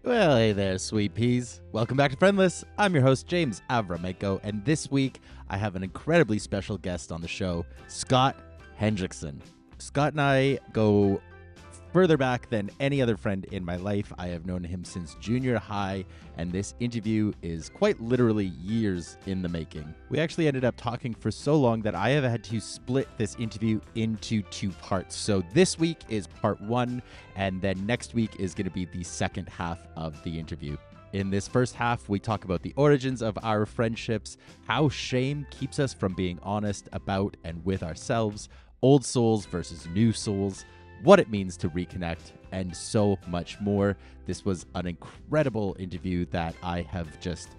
Well, hey there, sweet peas. Welcome back to Friendless. I'm your host, James Avramenko, and this week I have an incredibly special guest on the show, Scott Hendrickson. Scott and I go further back than any other friend in my life. I have known him since junior high, and this interview is quite literally years in the making. We actually ended up talking for so long that I have had to split this interview into two parts. So this week is part one, and then next week is going to be the second half of the interview. In this first half, we talk about the origins of our friendships, how shame keeps us from being honest about and with ourselves, old souls versus new souls, what it means to reconnect, and so much more. This was an incredible interview that I have just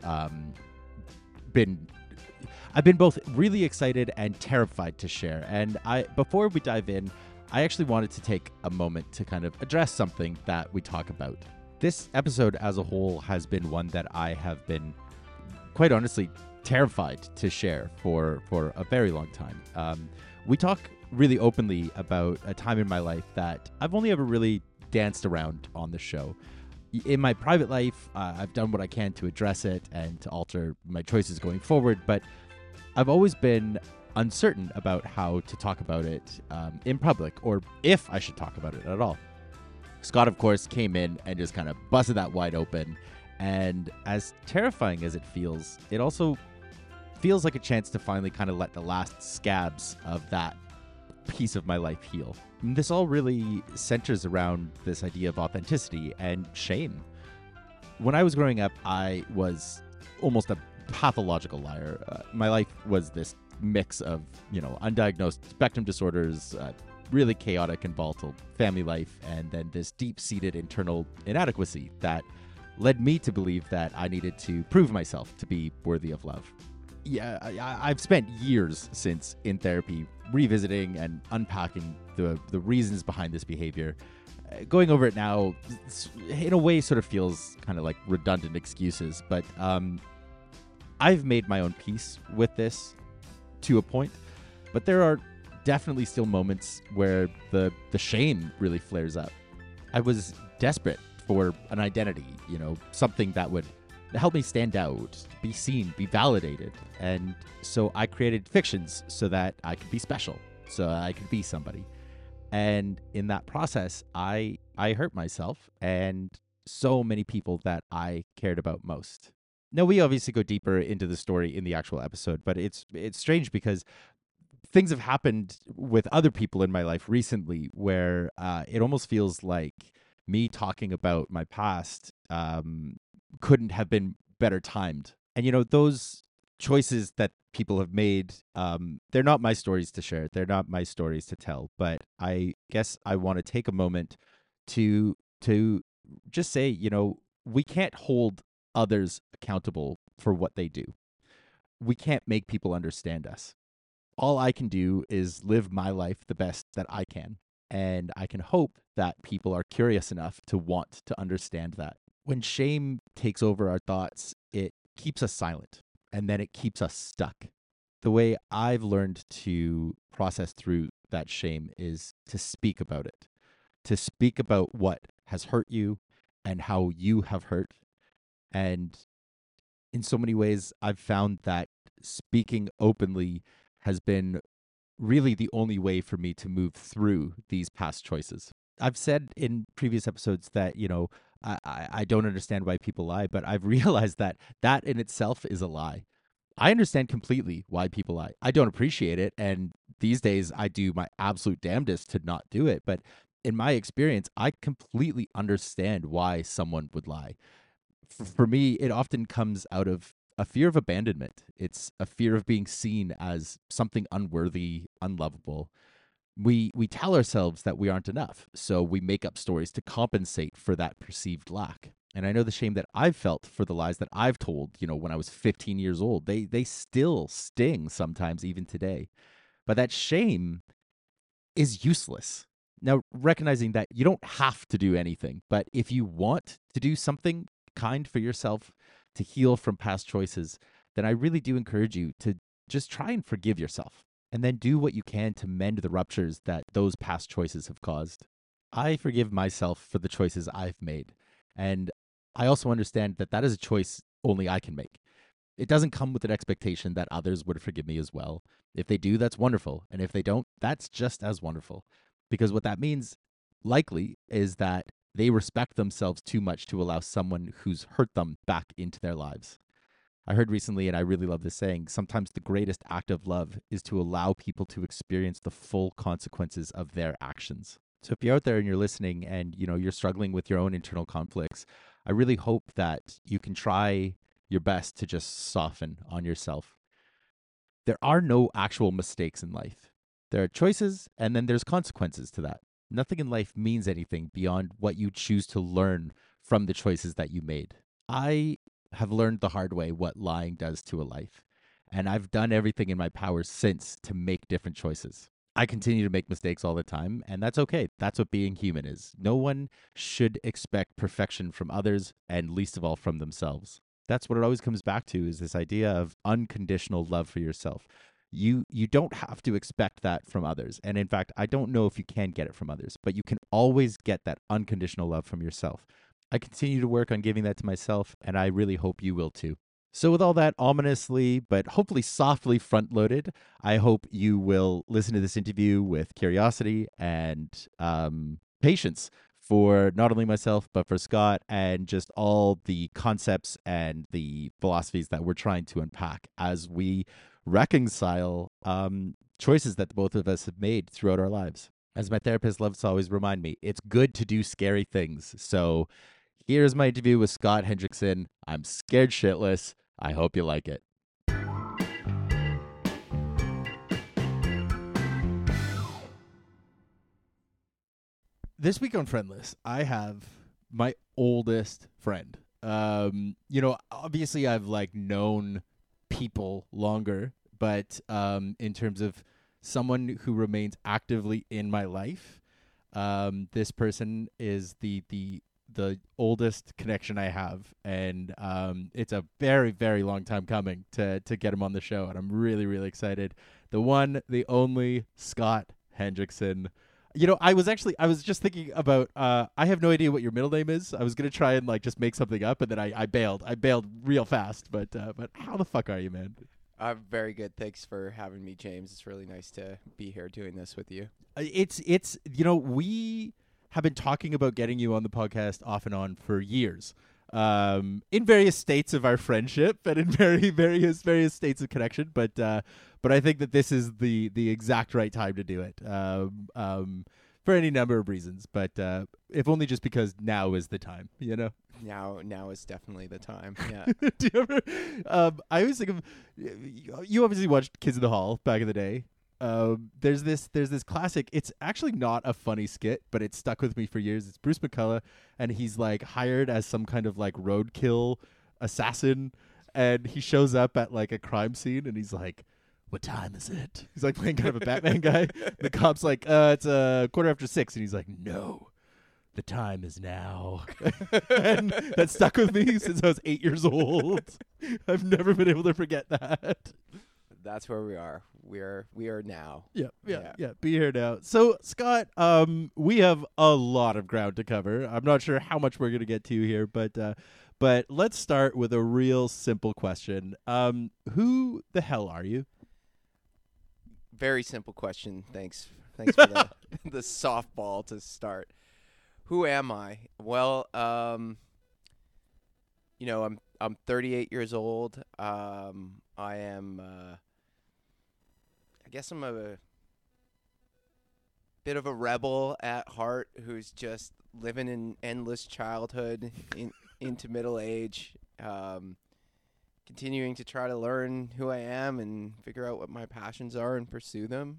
I've been both really excited and terrified to share. And before we dive in, I actually wanted to take a moment to kind of address something that we talk about. This episode as a whole has been one that I have been, quite honestly, terrified to share for a very long time. We talk really openly about a time in my life that I've only ever really danced around on the show. In my private life, I've done what I can to address it and to alter my choices going forward, but I've always been uncertain about how to talk about it in public, or if I should talk about it at all. Scott, of course, came in and just kind of busted that wide open, and as terrifying as it feels, it also feels like a chance to finally kind of let the last scabs of that piece of my life heal. And this all really centers around this idea of authenticity and shame. When I was growing up, I was almost a pathological liar. My life was this mix of, undiagnosed spectrum disorders, really chaotic and volatile family life, and then this deep-seated internal inadequacy that led me to believe that I needed to prove myself to be worthy of love. Yeah, I've spent years since in therapy revisiting and unpacking the reasons behind this behavior. Going over it now, in a way, sort of feels kind of like redundant excuses, but I've made my own peace with this to a point, but there are definitely still moments where the shame really flares up. I was desperate for an identity, something that would help me stand out, be seen, be validated. And so I created fictions so that I could be special, so I could be somebody. And in that process, I hurt myself and so many people that I cared about most. Now, we obviously go deeper into the story in the actual episode, but it's strange because things have happened with other people in my life recently where it almost feels like me talking about my past couldn't have been better timed. And, those choices that people have made, they're not my stories to share. They're not my stories to tell. But I guess I want to take a moment to just say, we can't hold others accountable for what they do. We can't make people understand us. All I can do is live my life the best that I can. And I can hope that people are curious enough to want to understand that. When shame takes over our thoughts, it keeps us silent, and then it keeps us stuck. The way I've learned to process through that shame is to speak about it, to speak about what has hurt you and how you have hurt. And in so many ways, I've found that speaking openly has been really the only way for me to move through these past choices. I've said in previous episodes that, I don't understand why people lie, but I've realized that in itself is a lie. I understand completely why people lie. I don't appreciate it, and these days I do my absolute damnedest to not do it, but in my experience, I completely understand why someone would lie. For me, it often comes out of a fear of abandonment. It's a fear of being seen as something unworthy, unlovable. We tell ourselves that we aren't enough, so we make up stories to compensate for that perceived lack. And I know the shame that I've felt for the lies that I've told, when I was 15 years old, they still sting sometimes, even today. But that shame is useless. Now, recognizing that you don't have to do anything, but if you want to do something kind for yourself to heal from past choices, then I really do encourage you to just try and forgive yourself, and then do what you can to mend the ruptures that those past choices have caused. I forgive myself for the choices I've made, and I also understand that that is a choice only I can make. It doesn't come with an expectation that others would forgive me as well. If they do, that's wonderful. And if they don't, that's just as wonderful. Because what that means, likely, is that they respect themselves too much to allow someone who's hurt them back into their lives. I heard recently, and I really love this saying, sometimes the greatest act of love is to allow people to experience the full consequences of their actions. So if you're out there and you're listening and you're struggling with your own internal conflicts, I really hope that you can try your best to just soften on yourself. There are no actual mistakes in life. There are choices and then there's consequences to that. Nothing in life means anything beyond what you choose to learn from the choices that you made. I have learned the hard way what lying does to a life, and I've done everything in my power since to make different choices. I continue to make mistakes all the time, and that's okay. That's what being human is. No one should expect perfection from others, and least of all from themselves. That's what it always comes back to, is this idea of unconditional love for yourself. You don't have to expect that from others. And in fact, I don't know if you can get it from others, but you can always get that unconditional love from yourself. I continue to work on giving that to myself, and I really hope you will too. So with all that ominously, but hopefully softly front-loaded, I hope you will listen to this interview with curiosity and patience for not only myself, but for Scott, and just all the concepts and the philosophies that we're trying to unpack as we reconcile choices that the both of us have made throughout our lives. As my therapist loves to always remind me, it's good to do scary things. So here's my interview with Scott Hendrickson. I'm scared shitless. I hope you like it. This week on Friendless, I have my oldest friend. Obviously I've known people longer, but in terms of someone who remains actively in my life, this person is the oldest connection I have, and it's a very, very long time coming to get him on the show, and I'm really, really excited. The one, the only Scott Hendrickson. I was just thinking about, I have no idea what your middle name is. I was going to try and just make something up, and then I bailed. I bailed real fast, but how the fuck are you, man? I'm very good. Thanks for having me, James. It's really nice to be here doing this with you. It's we have been talking about getting you on the podcast off and on for years, in various states of our friendship and in various states of connection. But I think that this is the exact right time to do it, for any number of reasons. But if only just because now is the time, Now is definitely the time. Yeah. Do you ever? I always think of, you obviously watched Kids in the Hall back in the day. There's this classic. It's actually not a funny skit, but it stuck with me for years. It's Bruce McCullough, and he's hired as some kind of roadkill assassin, and he shows up at a crime scene, and he's like, "What time is it?" He's playing kind of a Batman guy. The cop's like, "It's 6:15," and he's like, "No, the time is now." And that stuck with me since I was 8 years old. I've never been able to forget that. That's where we are. We are now. Yeah. Be here now. So, Scott, we have a lot of ground to cover. I'm not sure how much we're going to get to here, but let's start with a real simple question. Who the hell are you? Very simple question. Thanks for the softball to start. Who am I? Well, I'm 38 years old. I am. I guess I'm a bit of a rebel at heart who's just living an endless childhood into middle age, continuing to try to learn who I am and figure out what my passions are and pursue them.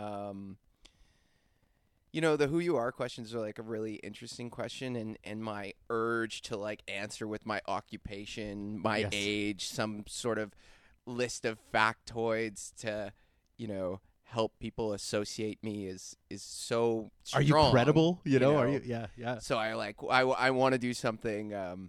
The who you are questions are a really interesting question, and my urge to answer with my occupation, my Yes. age, some sort of list of factoids to help people associate me is so strong. Are you credible? Are you? Yeah. So I want to do something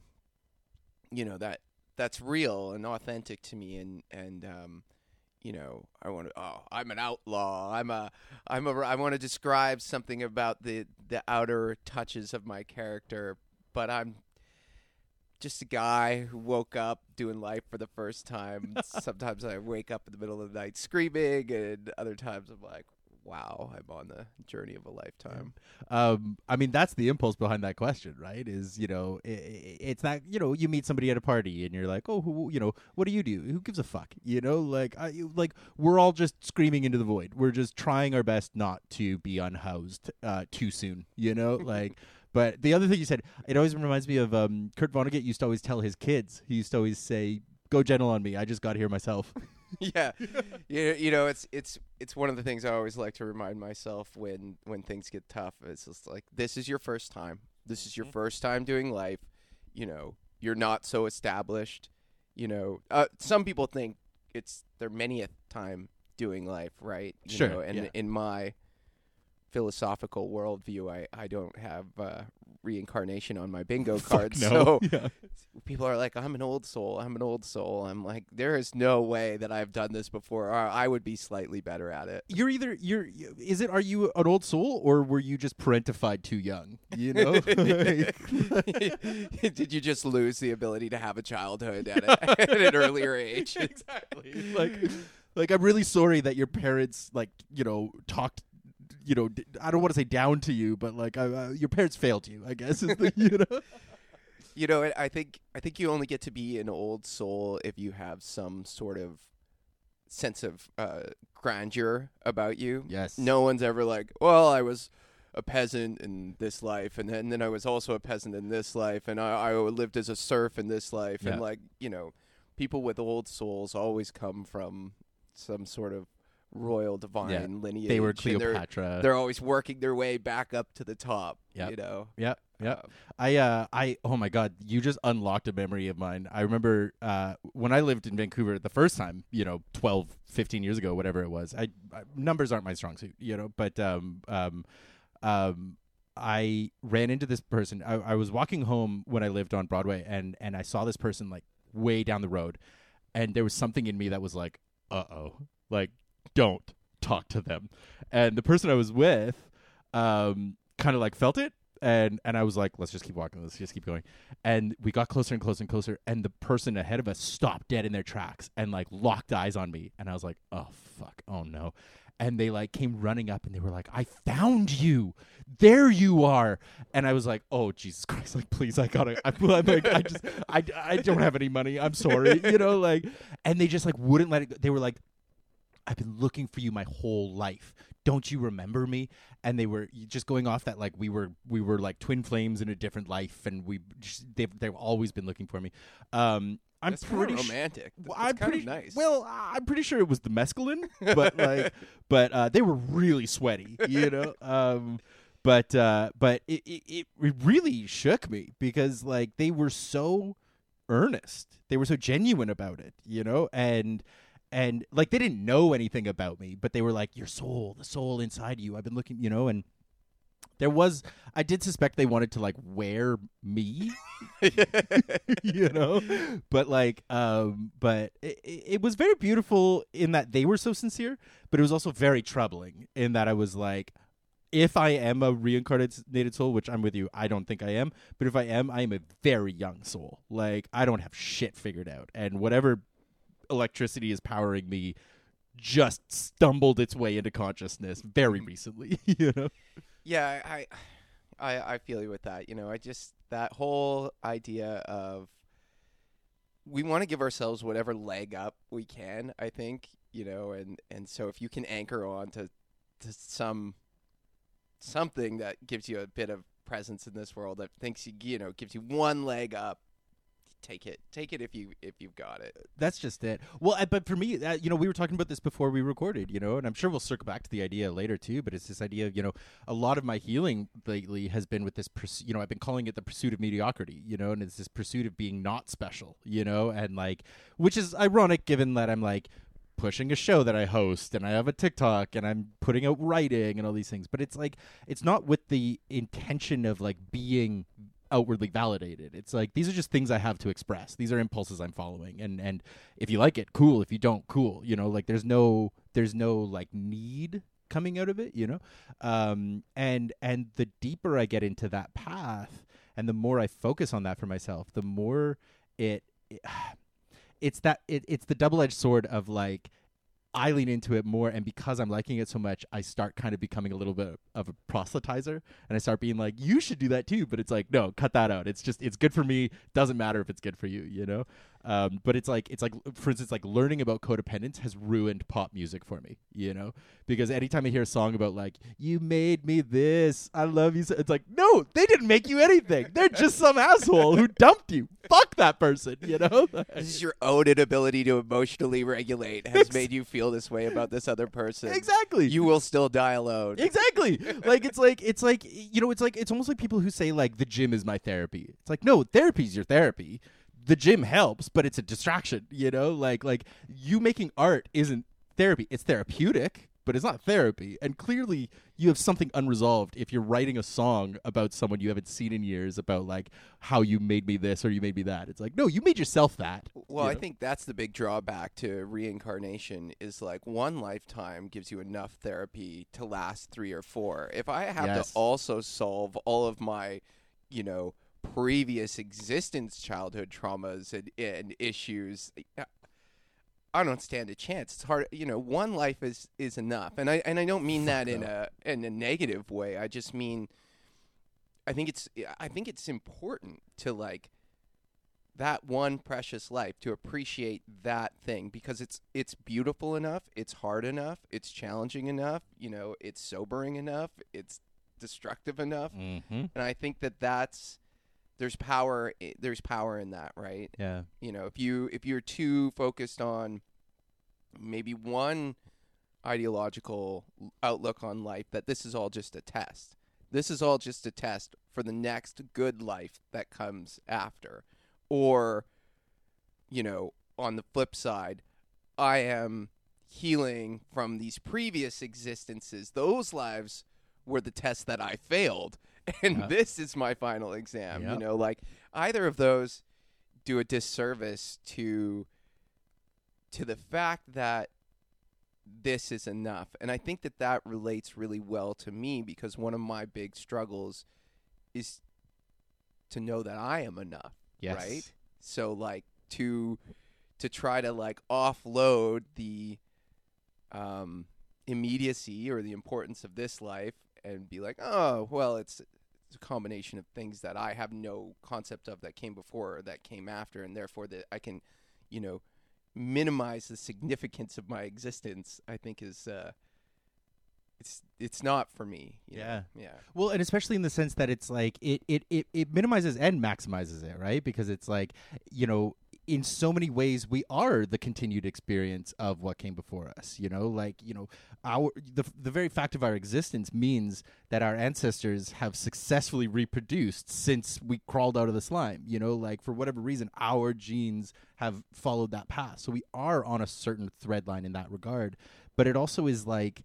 that's real and authentic to me, and I want to. I'm an outlaw. I want to describe something about the outer touches of my character, but I'm just a guy who woke up doing life for the first time. Sometimes I wake up in the middle of the night screaming, and other times I'm like, wow, I'm on the journey of a lifetime. I mean, that's the impulse behind that question, right? Is, it's that, you meet somebody at a party and you're like, oh, what do you do? Who gives a fuck? We're all just screaming into the void. We're just trying our best not to be unhoused too soon, like. But the other thing you said, it always reminds me of Kurt Vonnegut used to always tell his kids. He used to always say, "Go gentle on me. I just got here myself." Yeah, it's one of the things I always like to remind myself when things get tough. It's just like, this is your first time. This is your first time doing life. You're not so established. Some people think it's their many time doing life, right? And in my philosophical worldview, I don't have reincarnation on my bingo card. No. So people are like, I'm an old soul. I'm like, there is no way that I've done this before, or I would be slightly better at it. Are you an old soul, or were you just parentified too young? Did you just lose the ability to have a childhood at an earlier age? Exactly. Like I'm really sorry that your parents talked, I don't want to say down to you, but your parents failed you, I guess. I think you only get to be an old soul if you have some sort of sense of grandeur about you. Yes. No one's ever like, well, I was a peasant in this life, and then I was also a peasant in this life, and I lived as a serf in this life. Yeah. And people with old souls always come from some sort of royal divine lineage. They were Cleopatra. They're always working their way back up to the top. Yep. Yep. Oh my God, you just unlocked a memory of mine. I remember when I lived in Vancouver the first time, 12, 15 years ago, whatever it was. Numbers aren't my strong suit, but I ran into this person. I was walking home when I lived on Broadway, and I saw this person like way down the road, and there was something in me that was like, don't talk to them. And the person I was with kind of like felt it, and I was like, let's just keep walking, let's just keep going. And we got closer and closer and closer, and the person ahead of us stopped dead in their tracks and like locked eyes on me, and I was like, oh fuck, oh no. And they like came running up and they were like, I found you. There you are. And I was like, oh Jesus Christ, like please, I'm like, I don't have any money. I'm sorry. And they just like wouldn't let it go. They were like, I've been looking for you my whole life. Don't you remember me? And they were just going off that like we were like twin flames in a different life, and they've always been looking for me. That's pretty romantic. That's kind of nice. Well, I'm pretty sure it was the mescaline, but they were really sweaty, But it really shook me because like they were so earnest, they were so genuine about it, and like they didn't know anything about me, but they were like, your soul, the soul inside you. I've been looking, and I did suspect they wanted to like wear me, but but it was very beautiful in that they were so sincere, but it was also very troubling in that I was like, if I am a reincarnated soul, which I'm with you, I don't think I am, but if I am a very young soul. Like I don't have shit figured out, and whatever electricity is powering me just stumbled its way into consciousness very recently. Yeah, I feel you with that. I just, that whole idea of we want to give ourselves whatever leg up we can, I think, and so if you can anchor on to something that gives you a bit of presence in this world, that thinks gives you one leg up, take it if you've got it. That's just it. Well, but for me, we were talking about this before we recorded, and I'm sure we'll circle back to the idea later too, but it's this idea of, a lot of my healing lately has been with this I've been calling it the pursuit of mediocrity, and it's this pursuit of being not special, and like, which is ironic given that I'm like pushing a show that I host and I have a TikTok and I'm putting out writing and all these things, but it's like, it's not with the intention of like being outwardly validated. It's like, these are just things I have to express. These are impulses I'm following, and if you like it, cool. If you don't, cool. Like there's no like need coming out of it. And the deeper I get into that path, And the more I focus on that for myself, the more it's the double-edged sword of like, I lean into it more, and because I'm liking it so much, I start kind of becoming a little bit of a proselytizer, and I start being like, you should do that too. But it's like, no, cut that out. It's good for me. Doesn't matter if it's good for you, you know? But it's like, for instance, like learning about codependence has ruined pop music for me, you know? Because anytime I hear a song about like, you made me this, I love you, so, it's like, no, they didn't make you anything. They're just some asshole who dumped you. Fuck that person, you know? This is your own inability to emotionally regulate has made you feel this way about this other person. Exactly. You will still die alone. Exactly. It's almost like people who say like the gym is my therapy. It's like, no, therapy's your therapy. The gym helps, but it's a distraction, you know? Like you making art isn't therapy. It's therapeutic, but it's not therapy. And clearly you have something unresolved if you're writing a song about someone you haven't seen in years about like how you made me this or you made me that. It's like, no, you made yourself that. Well, I think that's the big drawback to reincarnation is like one lifetime gives you enough therapy to last 3 or 4. If I have to also solve all of my, you know, previous existence childhood traumas and issues, I don't stand a chance. It's hard, you know. One life is enough, and I don't mean that in a negative way. I just mean I think it's important to like that one precious life, to appreciate that thing, because it's beautiful enough, it's hard enough, it's challenging enough, you know, it's sobering enough, it's destructive enough, and I think there's power in that, right? Yeah. You know, if you're too focused on maybe one ideological outlook on life, that this is all just a test. This is all just a test for the next good life that comes after. Or, you know, on the flip side, I am healing from these previous existences. Those lives were the tests that I failed. And this is my final exam. You know, like either of those do a disservice to the fact that this is enough. And I think that relates really well to me, because one of my big struggles is to know that I am enough. Yes. Right? So like to try to like offload the immediacy or the importance of this life and be like, oh, well, it's a combination of things that I have no concept of that came before or that came after, and therefore that I can, you know, minimize the significance of my existence, I think is it's not for me. You know? Yeah. Well, and especially in the sense that it's like it minimizes and maximizes it, right? Because it's like, you know, in so many ways we are the continued experience of what came before us, you know, like, you know, the very fact of our existence means that our ancestors have successfully reproduced since we crawled out of the slime, you know, like for whatever reason our genes have followed that path. So we are on a certain thread line in that regard. But it also is like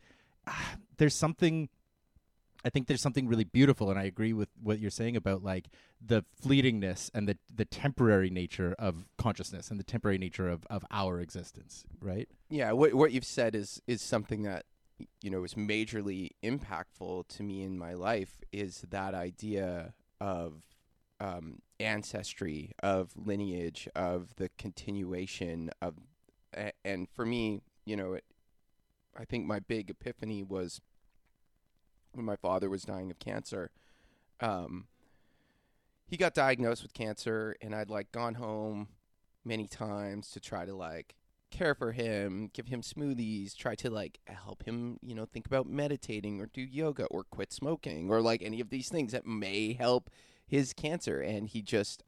I think there's something really beautiful, and I agree with what you're saying about like the fleetingness and the temporary nature of consciousness and the temporary nature of our existence, right? Yeah, what you've said is something that, you know, is majorly impactful to me in my life, is that idea of ancestry, of lineage, of the continuation of, and for me, you know, I think my big epiphany was when my father was dying of cancer. He got diagnosed with cancer, and I'd like gone home many times to try to like care for him, give him smoothies, try to like help him, you know, think about meditating or do yoga or quit smoking or like any of these things that may help his cancer. And he just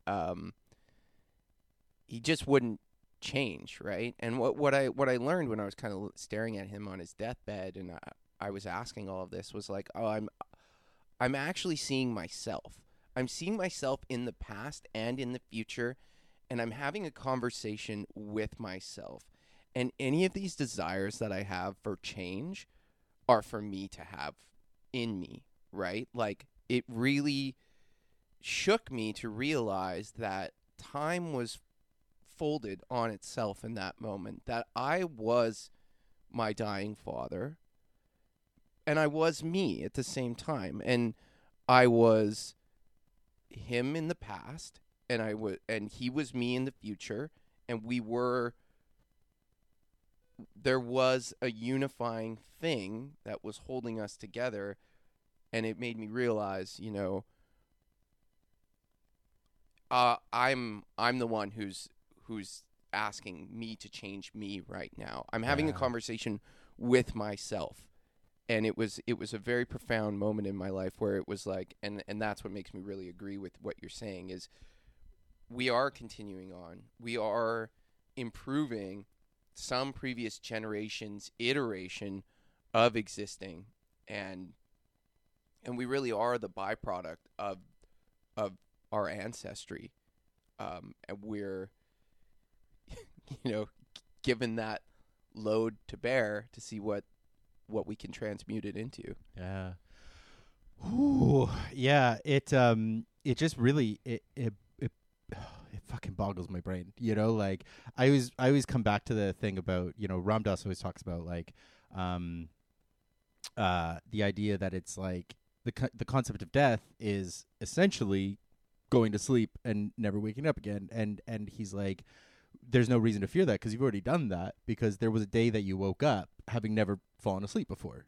wouldn't change, right? And what I learned when I was kind of staring at him on his deathbed and I was asking all of this was like, oh, I'm actually seeing myself. I'm seeing myself in the past and in the future, and I'm having a conversation with myself. And any of these desires that I have for change are for me to have in me, right? Like, it really shook me to realize that time was folded on itself in that moment, that I was my dying father and I was me at the same time, and I was him in the past, and and he was me in the future, and there was a unifying thing that was holding us together, and it made me realize, I'm the one who's asking me to change me right now. I'm having a conversation with myself. And it was a very profound moment in my life where it was like, and that's what makes me really agree with what you're saying, is we are continuing on. We are improving some previous generation's iteration of existing, and we really are the byproduct of our ancestry. And we're, given that load to bear to see what we can transmute it into. Yeah. Ooh, yeah. It just really it fucking boggles my brain. Like I always come back to the thing about, Ram Dass always talks about like the idea that it's like the concept of death is essentially going to sleep and never waking up again, and he's like, there's no reason to fear that because you've already done that, because there was a day that you woke up having never fallen asleep before,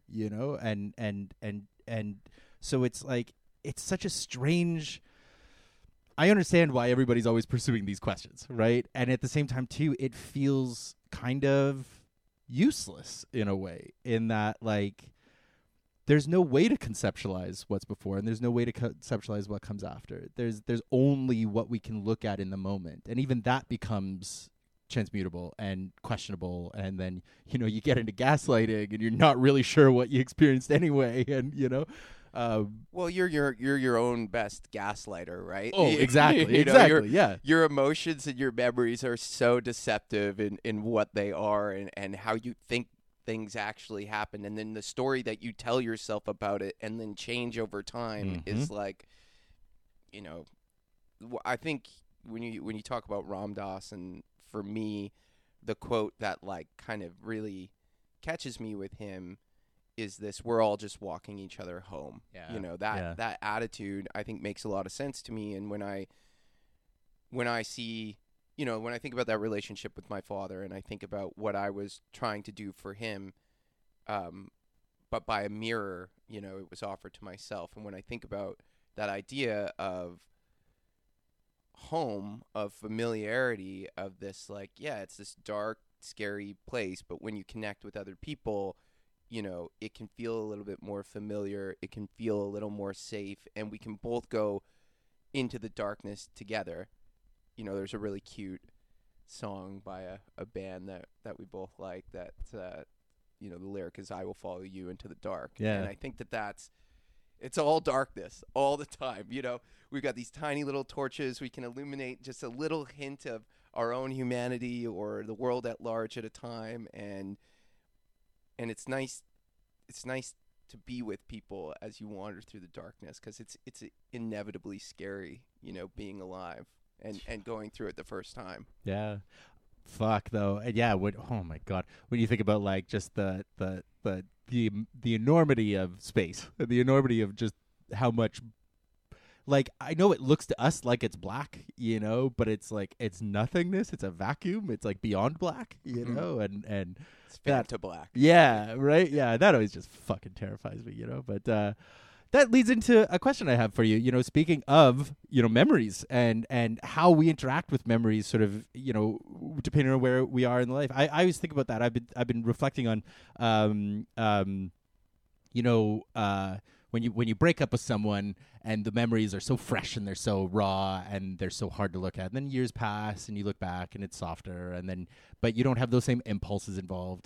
and so it's like, it's such a strange, I understand why everybody's always pursuing these questions, right? And at the same time too, it feels kind of useless in a way, in that like there's no way to conceptualize what's before, and there's no way to conceptualize what comes after. There's only what we can look at in the moment, and even that becomes transmutable and questionable. And then you get into gaslighting, and you're not really sure what you experienced anyway. And well, you're your own best gaslighter, right? Oh, exactly, exactly. Your emotions and your memories are so deceptive in what they are and how you think things actually happen, and then the story that you tell yourself about it and then change over time is like, I think when you talk about Ram Dass, and for me, the quote that like kind of really catches me with him is this: we're all just walking each other home. That attitude I think makes a lot of sense to me. And when I see, when I think about that relationship with my father, and I think about what I was trying to do for him, but by a mirror, it was offered to myself. And when I think about that idea of home, of familiarity, of this, like, it's this dark, scary place, but when you connect with other people, it can feel a little bit more familiar. It can feel a little more safe, and we can both go into the darkness together. There's a really cute song by a band that we both like that, the lyric is, "I will follow you into the dark." Yeah. And I think it's all darkness all the time. We've got these tiny little torches. We can illuminate just a little hint of our own humanity or the world at large at a time. And it's nice to be with people as you wander through the darkness, because it's inevitably scary, being alive and going through it the first time. Yeah. Fuck though. And yeah, oh my god. When you think about like just the enormity of space, the enormity of just how much, like, I know it looks to us like it's black, but it's like, it's nothingness. It's a vacuum. It's like beyond black, and it's fade to black. Yeah, right. Yeah, that always just fucking terrifies me, but that leads into a question I have for you. Speaking of, memories and how we interact with memories, sort of, depending on where we are in life. I always think about that. I've been reflecting on, when you break up with someone and the memories are so fresh and they're so raw and they're so hard to look at, and then years pass and you look back and it's softer, and then, but you don't have those same impulses involved,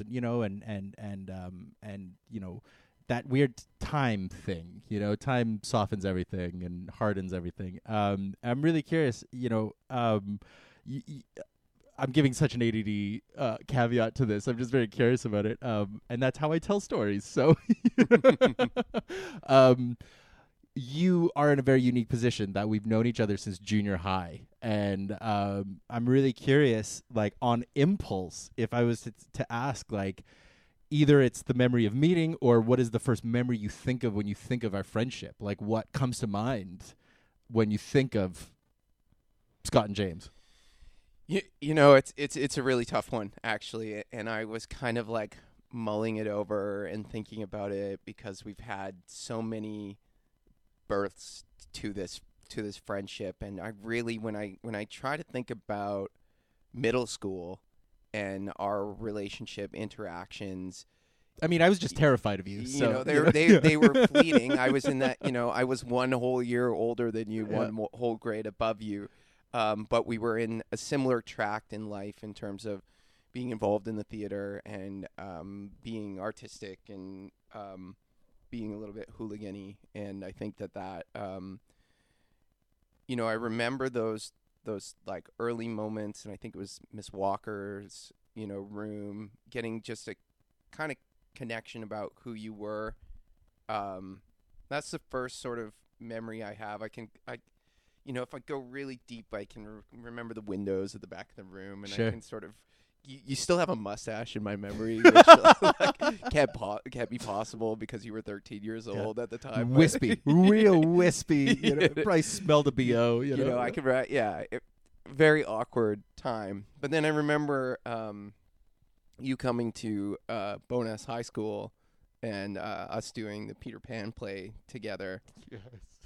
and that weird time thing, time softens everything and hardens everything. I'm really curious, I'm giving such an ADD caveat to this. I'm just very curious about it. And that's how I tell stories. So you are in a very unique position that we've known each other since junior high. And I'm really curious, like, on impulse, if I was to ask, like, either it's the memory of meeting, or what is the first memory you think of when you think of our friendship? Like, what comes to mind when you think of Scott and James? You know, it's a really tough one, actually, and I was kind of like mulling it over and thinking about it because we've had so many births to this friendship, and I really, when I try to think about middle school and our relationship interactions, I mean, I was just terrified of you. you So know, they were fleeting. I was in that, you know, I was one whole year older than you, whole grade above you. But we were in a similar tract in life in terms of being involved in the theater and being artistic and being a little bit hooligan-y. And I think that you know, I remember those like early moments, and I think it was Miss Walker's, you know, room, getting just a kind of connection about who you were. That's the first sort of memory I have. You know, if I go really deep, I can remember the windows at the back of the room, and Sure. I can sort of. You still have a mustache in my memory, which like, can't be possible because you were 13 years old at the time. Wispy, real wispy. You know, probably smelled a BO. You know, I could write. Yeah, very awkward time. But then I remember you coming to Bowness High School and us doing the Peter Pan play together. Yes.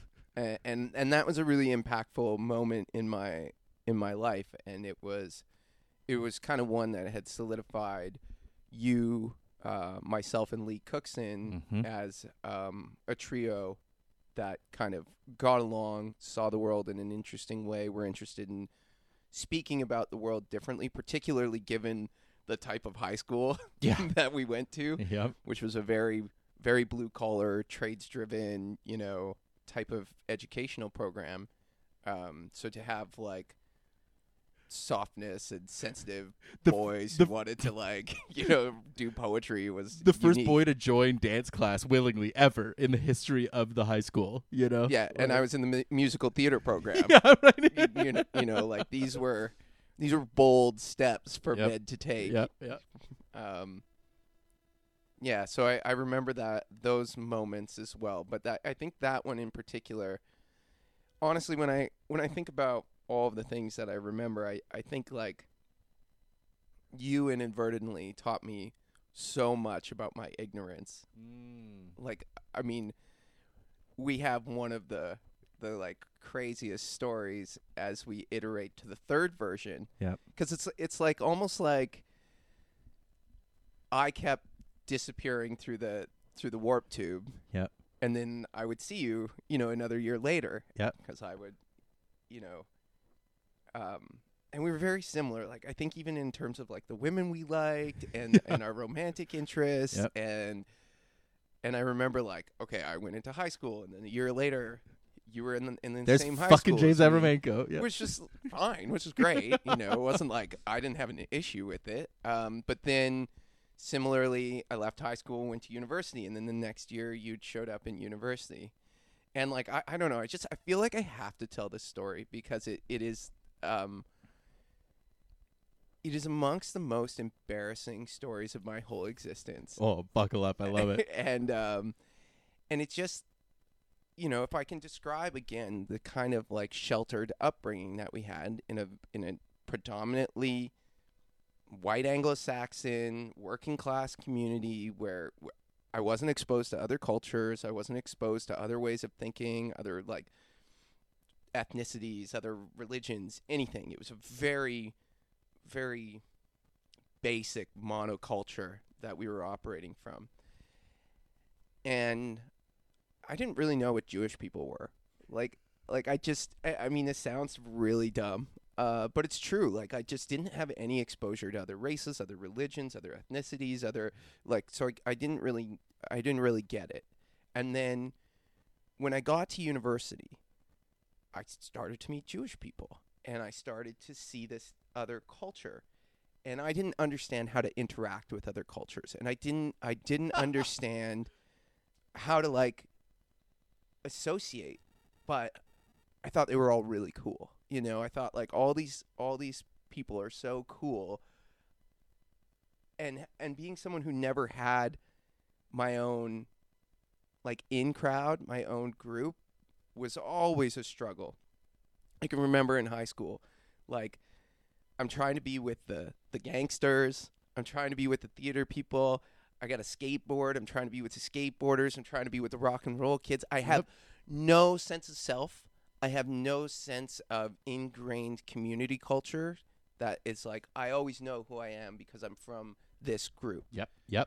And that was a really impactful moment in my life, and it was kind of one that had solidified you, myself, and Lee Cookson as a trio that kind of got along, saw the world in an interesting way. We're interested in speaking about the world differently, particularly given the type of high school that we went to, which was a very, very blue collar, trades driven, you know, type of educational program. So to have like softness and sensitive boys who wanted to like, you know, do poetry was the first unique. boy to join dance class willingly ever in the history of the high school, you know? Yeah, and I was in the musical theater program. Yeah, right. you know, like these were bold steps for men to take. Yeah, so I remember those moments as well. But I think that one in particular, honestly, when I think about all of the things that I remember, I think like you inadvertently taught me so much about my ignorance. Like, I mean, we have one of the like craziest stories as we iterate to the third version. Yeah. Because it's like almost like I kept disappearing through the warp tube. Yeah. And then I would see you, you know, another year later. Yeah. Because I would, you know, and we were very similar. Like, I think even in terms of like the women we liked and our romantic interests. Yep. And I remember like, okay, I went into high school, and then a year later you were in the same high school. There's fucking James Avramenko. Yeah. Which is fine, which is great. You know, it wasn't like I didn't have an issue with it. But then similarly, I left high school, went to university, and then the next year you showed up in university. And like, I don't know, I feel like I have to tell this story because it is amongst the most embarrassing stories of my whole existence. Oh, buckle up. I love it. And it's just, you know, if I can describe again the kind of like sheltered upbringing that we had in a predominantly white Anglo-Saxon working class community where I wasn't exposed to other cultures, I wasn't exposed to other ways of thinking, other like ethnicities, other religions, anything. It was a very, very basic monoculture that we were operating from. And I didn't really know what Jewish people were. Like I mean, this sounds really dumb, but it's true. Like, I just didn't have any exposure to other races, other religions, other ethnicities, so I didn't really get it. And then when I got to university, I started to meet Jewish people, and I started to see this other culture, and I didn't understand how to interact with other cultures, and I didn't understand how to like associate, but I thought they were all really cool. You know, I thought like all these people are so cool, and being someone who never had my own like in crowd, my own group, was always a struggle. I can remember in high school, like, I'm trying to be with the gangsters. I'm trying to be with the theater people. I got a skateboard. I'm trying to be with the skateboarders. I'm trying to be with the rock and roll kids. I have no sense of self. I have no sense of ingrained community culture that is like, I always know who I am because I'm from this group. Yep.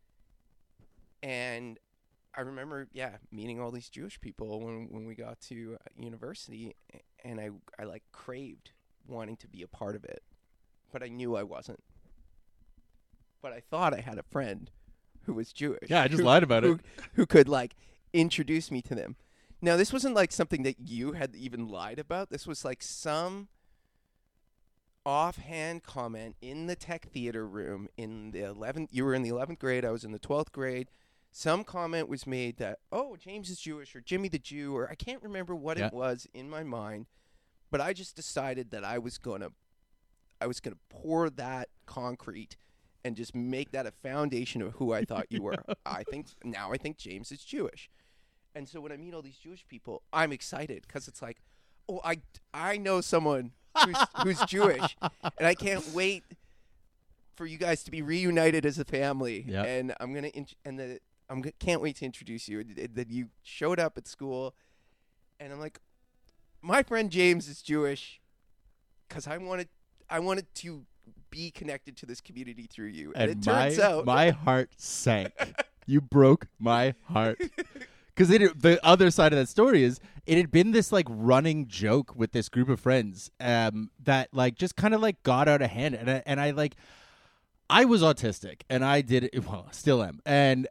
And I remember, meeting all these Jewish people when we got to university, and I like craved wanting to be a part of it, but I knew I wasn't. But I thought I had a friend who was Jewish. Yeah, I just lied about it. Who could like introduce me to them. Now, this wasn't like something that you had even lied about. This was like some offhand comment in the tech theater room in the 11th. You were in the 11th grade. I was in the 12th grade. Some comment was made that, oh, James is Jewish, or Jimmy the Jew, or I can't remember what it was in my mind. But I just decided that I was gonna pour that concrete and just make that a foundation of who I thought you were. I think James is Jewish. And so when I meet all these Jewish people, I'm excited because it's like, oh, I know someone who's Jewish, and I can't wait for you guys to be reunited as a family. Yep. And can't wait to introduce you. That you showed up at school, and I'm like, my friend James is Jewish, because I wanted to be connected to this community through you. And it turns out my heart sank. You broke my heart. Because the other side of that story is it had been this like running joke with this group of friends that like just kind of like got out of hand, and I was autistic, and I did it, well, still am, and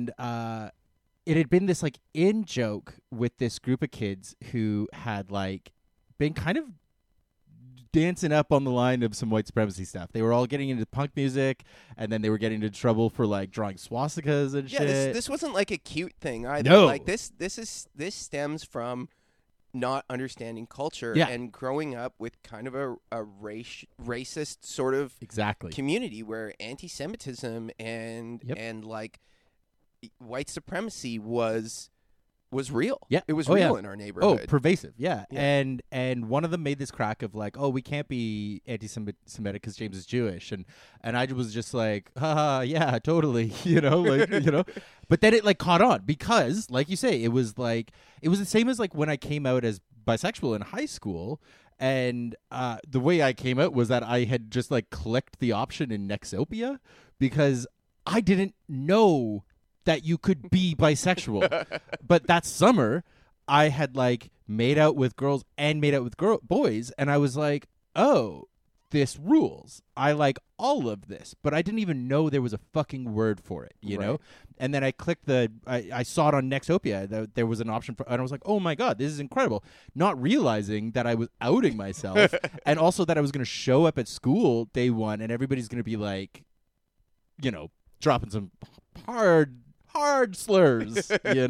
it had been this like in joke with this group of kids who had like been kind of dancing up on the line of some white supremacy stuff. They were all getting into punk music, and then they were getting into trouble for like drawing swastikas and shit. Yeah, this wasn't like a cute thing either. No. Like this stems from not understanding culture and growing up with kind of a racist sort of community where anti-Semitism and like white supremacy was real. Yeah, it was real in our neighborhood. Oh, pervasive. Yeah. And one of them made this crack of like, oh, we can't be anti-Semitic because James is Jewish, and I was just like, yeah, totally, But then it like caught on because, like you say, it was the same as like when I came out as bisexual in high school. And the way I came out was that I had just like clicked the option in Nexopia because I didn't know that you could be bisexual. But that summer, I had like made out with girls and made out with boys, and I was like, oh, this rules. I like all of this, but I didn't even know there was a fucking word for it, you know? And then I clicked I saw it on Nexopia that there was an option for, and I was like, oh my God, this is incredible. Not realizing that I was outing myself and also that I was going to show up at school day one and everybody's going to be like, dropping some hard slurs,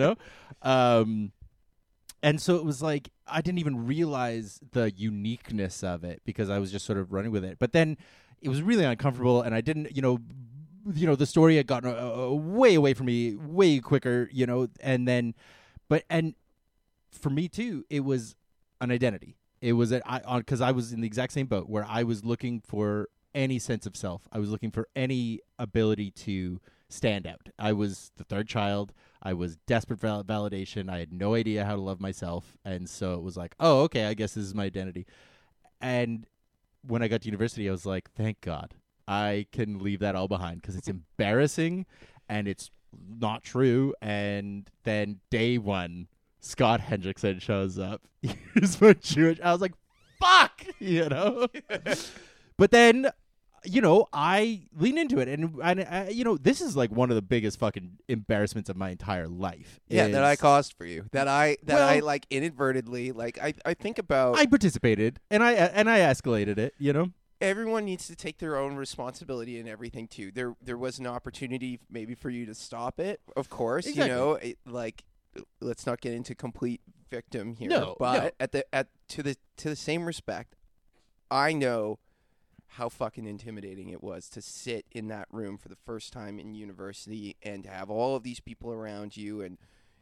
and so it was like I didn't even realize the uniqueness of it because I was just sort of running with it. But then it was really uncomfortable, and I didn't, the story had gotten way away from me way quicker, and for me too, it was an identity. It was because I was in the exact same boat where I was looking for any sense of self. I was looking for any ability to stand out. I was the third child. I was desperate for validation. I had no idea how to love myself. And so it was like, oh, okay, I guess this is my identity. And when I got to university, I was like, thank God I can leave that all behind because it's embarrassing and it's not true. And then day one, Scott Hendrickson shows up. Here's my Jewish. I was like, fuck, But then, I lean into it, and this is like one of the biggest fucking embarrassments of my entire life. Yeah, that I caused for you. That I like inadvertently, like I think about. I participated, and I escalated it. Everyone needs to take their own responsibility in everything too. There was an opportunity maybe for you to stop it, of course. Exactly. Let's not get into complete victim here. No, but to the same respect, I know how fucking intimidating it was to sit in that room for the first time in university and to have all of these people around you, and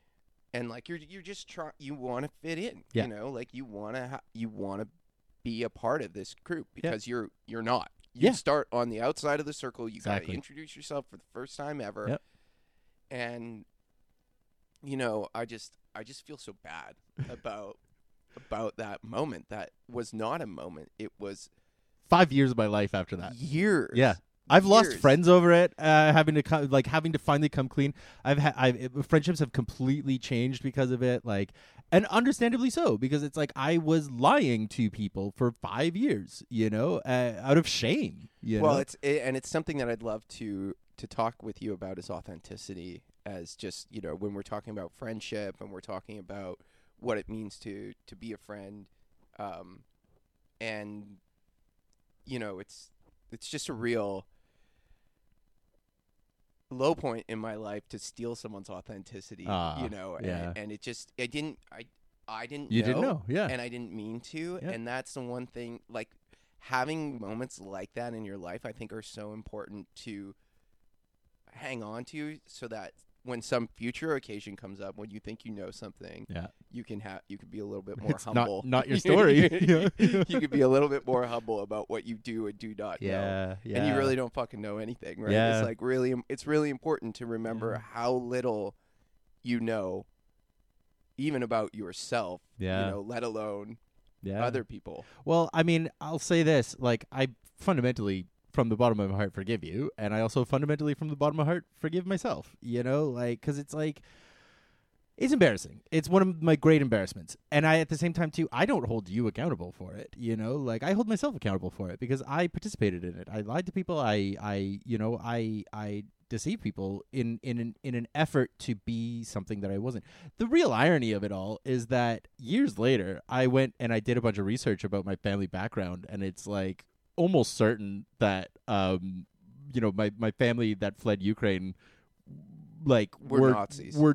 and like you're just you want to fit in, Yeah. you know, like you want to be a part of this group because you're not. You Yeah. start on the outside of the circle. You got to Exactly. introduce yourself for the first time ever. Yep. And you know, I just feel so bad about that moment. That was not a moment. It was 5 years of my life after that. years. Yeah. I've lost Years. friends over it, having to finally come clean. Friendships have completely changed because of it, like, and understandably so, because it's like I was lying to people for 5 years, you know, out of shame. Well, know? it's something that I'd love to talk with you about is authenticity, as just, you know, when we're talking about friendship and we're talking about what it means to be a friend, and you know, it's just a real low point in my life to steal someone's authenticity, you know, yeah. and it just I didn't You didn't know, yeah. and I didn't mean to, Yeah. and that's the one thing, like, having moments like that in your life, I think, are so important to hang on to, so that when some future occasion comes up, when you think you know something, Yeah. you can be a little bit more It's humble. not your story. You could be a little bit more humble about what you do and do not know. Yeah. And you really don't fucking know anything, right? Yeah. It's like it's really important to remember how little you know, even about yourself, Yeah. you know, let alone Yeah. other people. Well, I mean, I'll say this, like, I fundamentally, from the bottom of my heart, forgive you, and I also fundamentally, from the bottom of my heart, forgive myself, you know, like, because it's like, it's embarrassing. It's one of my great embarrassments. And I, at the same time, too, I don't hold you accountable for it, you know, like, I hold myself accountable for it because I participated in it. I lied to people. I deceive people in an effort to be something that I wasn't. The real irony of it all is that years later, I went and I did a bunch of research about my family background, and it's like almost certain that you know, my family that fled Ukraine, like, We're Nazis. Were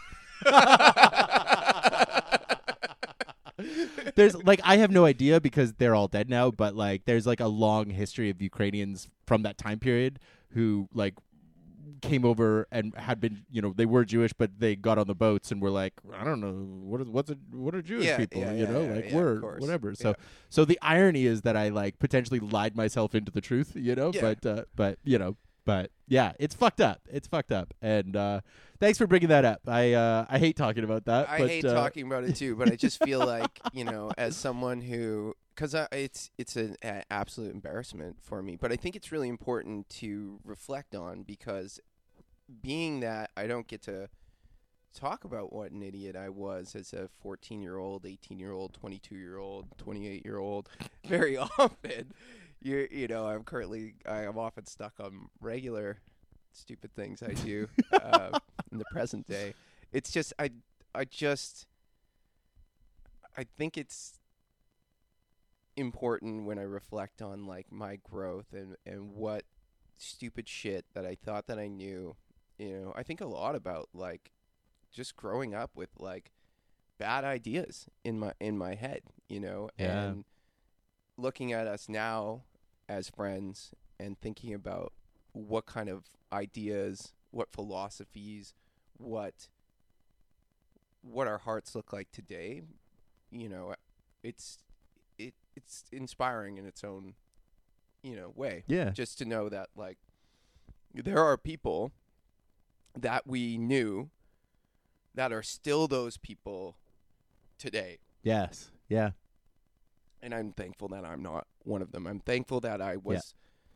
there's like, I have no idea because they're all dead now, but like there's like a long history of Ukrainians from that time period who like came over and had been, you know, they were Jewish, but they got on the boats and were like, I don't know, what are Jewish people, you know, like we're whatever. So so the irony is that I like potentially lied myself into the truth, you know, but you know, but yeah, it's fucked up. It's fucked up. And thanks for bringing that up. I hate talking about that. I but, hate talking about it too, but I just feel like, you know, as someone who, because it's an absolute embarrassment for me, but I think it's really important to reflect on, because being that I don't get to talk about what an idiot I was as a 14-year-old, 18-year-old, 22-year-old, 28-year-old very often. You know, I am often stuck on regular stupid things I do in the present day. It's just I think it's important when I reflect on like my growth and what stupid shit that I thought that I knew. You know, I think a lot about like just growing up with like bad ideas in my head, you know, and looking at us now as friends and thinking about what kind of ideas, what philosophies, what our hearts look like today, you know, it's inspiring in its own, you know, way. Yeah. Just to know that like there are people that we knew that are still those people today. Yes. Yeah. And I'm thankful that I'm not one of them. I'm thankful that I was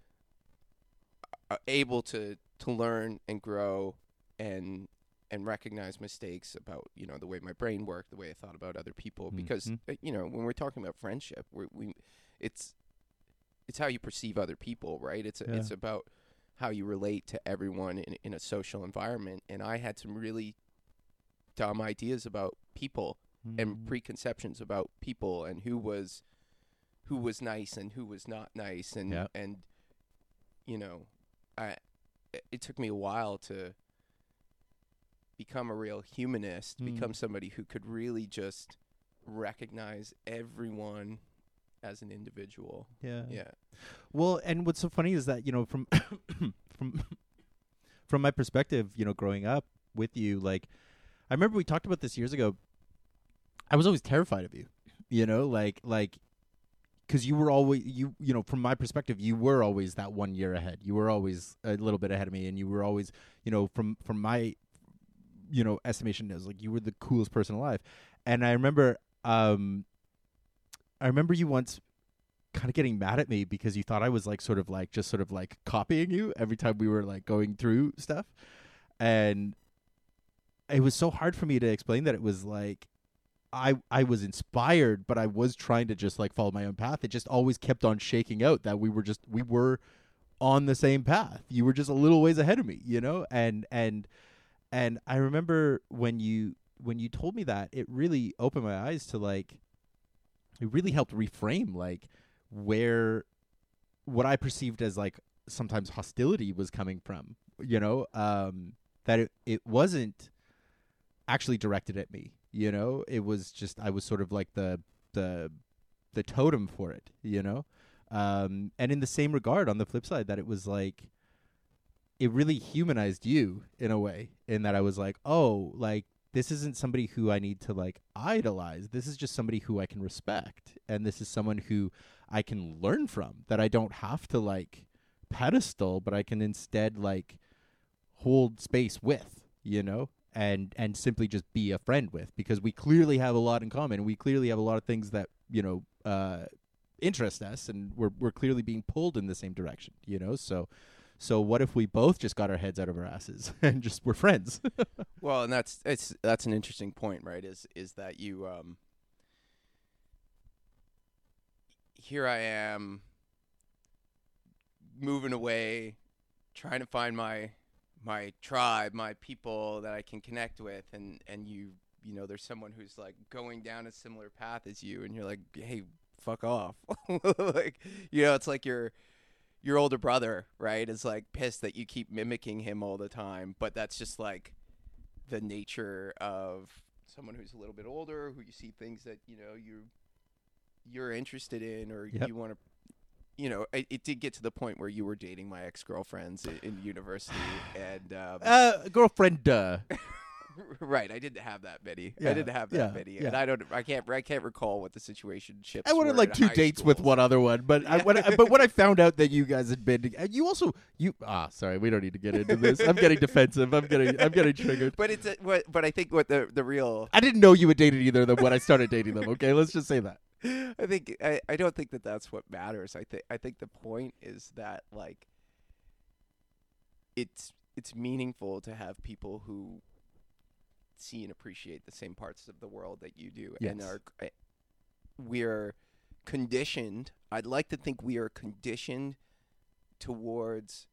able to learn and grow and recognize mistakes about, you know, the way my brain worked, the way I thought about other people. Because, you know, when we're talking about friendship, it's how you perceive other people, right? It's about how you relate to everyone in a social environment. And I had some really dumb ideas about people and preconceptions about people and who was nice and who was not nice. And, and you know, it took me a while to become a real humanist, become somebody who could really just recognize everyone as an individual. Yeah. Yeah. Well, and what's so funny is that, you know, from from my perspective, you know, growing up with you, like, I remember we talked about this years ago. I was always terrified of you, like because you were always from my perspective, you were always that 1 year ahead. You were always a little bit ahead of me, and you were always, from my, estimation, as like you were the coolest person alive. And I remember you once kind of getting mad at me because you thought I was like sort of like copying you every time we were like going through stuff, and it was so hard for me to explain that it was like I was inspired, but I was trying to just like follow my own path. It just always kept on shaking out that we were on the same path. You were just a little ways ahead of me, and I remember when you told me that, it really opened my eyes to like, it really helped reframe like where what I perceived as like sometimes hostility was coming from, that it wasn't actually directed at me. It was just, I was sort of like the totem for it, and in the same regard, on the flip side, that it was like, it really humanized you in a way, in that I was like, oh, like, this isn't somebody who I need to like idolize. This is just somebody who I can respect. And this is someone who I can learn from, that I don't have to like pedestal, but I can instead like hold space with, and simply just be a friend with, because we clearly have a lot in common. We clearly have a lot of things that, interest us, and we're clearly being pulled in the same direction, So what if we both just got our heads out of our asses and just were friends? Well, and that's an interesting point, right? Is that you here I am moving away, trying to find my tribe, my people that I can connect with, and there's someone who's like going down a similar path as you, and you're like, hey, fuck off. Like, it's like your older brother, right, is like pissed that you keep mimicking him all the time, but that's just like the nature of someone who's a little bit older, who you see things that you're interested in, or you want to. It did get to the point where you were dating my ex-girlfriends in university, and girlfriend. Right, I didn't have that many. Yeah, I didn't have that many, yeah. and I can't recall what the situationships. I wanted were like in 2 high dates school, with one other one, but when I found out that you guys had been, sorry, we don't need to get into this. I'm getting defensive. I'm getting triggered. But but I think what the real. I didn't know you had dated either of them when I started dating them. Okay, let's just say that. I don't think that that's what matters. I think the point is that like it's meaningful to have people who see and appreciate the same parts of the world that you do, yes. And we're conditioned. I'd like to think we are conditioned towards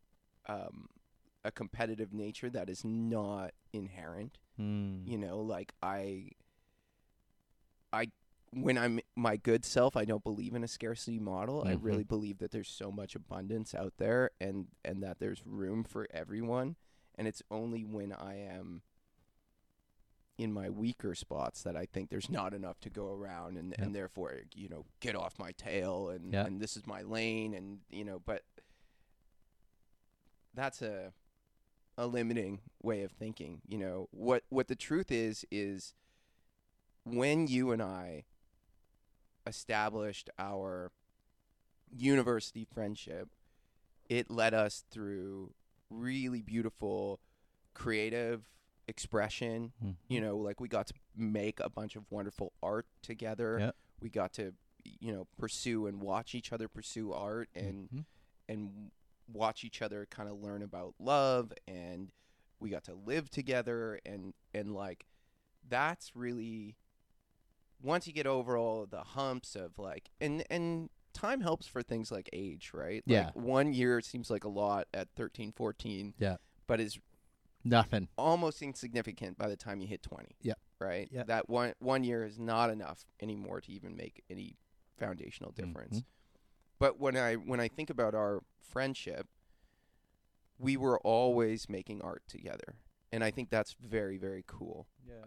a competitive nature that is not inherent. Like I when I'm my good self, I don't believe in a scarcity model. I really believe that there's so much abundance out there, and that there's room for everyone. And it's only when I am in my weaker spots that I think there's not enough to go around, and therefore, get off my tail, and this is my lane, and but that's a limiting way of thinking. What the truth is when you and I established our university friendship, it led us through really beautiful creative expression. Like we got to make a bunch of wonderful art together. We got to pursue and watch each other pursue art, and watch each other kind of learn about love, and we got to live together, and like that's really, once you get over all of the humps of like, and time helps for things like age, right? Like 1 year seems like a lot at 13, 14, but is nothing, almost insignificant by the time you hit 20. Right. That one year is not enough anymore to even make any foundational difference. But when I think about our friendship, we were always making art together, and I think that's very, very cool.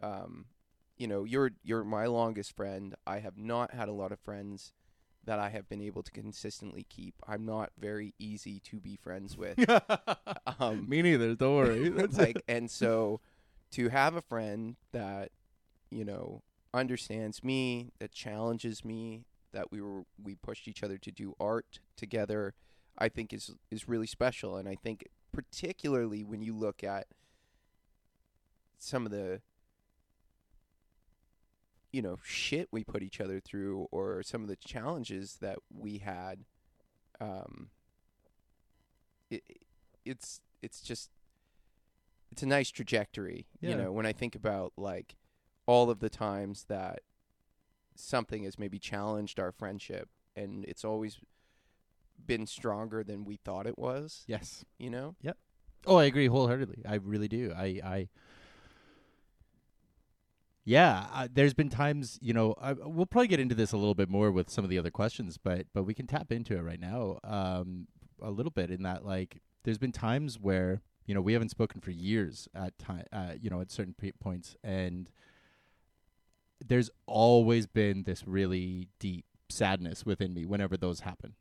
You're my longest friend. I have not had a lot of friends that I have been able to consistently keep. I'm not very easy to be friends with. Me neither. Don't worry. And so to have a friend that, understands me, that challenges me, that we pushed each other to do art together, I think is really special. And I think particularly when you look at some of the shit we put each other through, or some of the challenges that we had, it, it's just, it's a nice trajectory. Yeah. When I think about like all of the times that something has maybe challenged our friendship, and it's always been stronger than we thought it was. Yes. Yep. Oh, I agree wholeheartedly. I really do. Yeah, there's been times, we'll probably get into this a little bit more with some of the other questions, but we can tap into it right now a little bit, in that, like, there's been times where, we haven't spoken for years at certain points, and there's always been this really deep sadness within me whenever those happen,